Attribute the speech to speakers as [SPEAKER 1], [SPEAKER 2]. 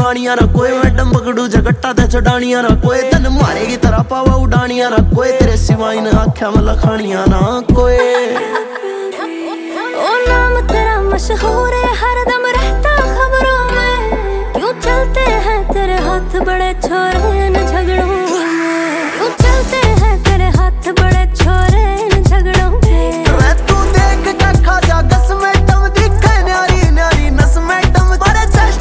[SPEAKER 1] गानियां ना कोई, मैडम पकड़ू जगट्टा ते छड़ानियां ना कोई, तन मारेगी तरह पावा उड़ानियां ना कोई, तेरे सिवा इन आख्या में लखानियां ना कोई।
[SPEAKER 2] ओ नाम तेरा मशहूर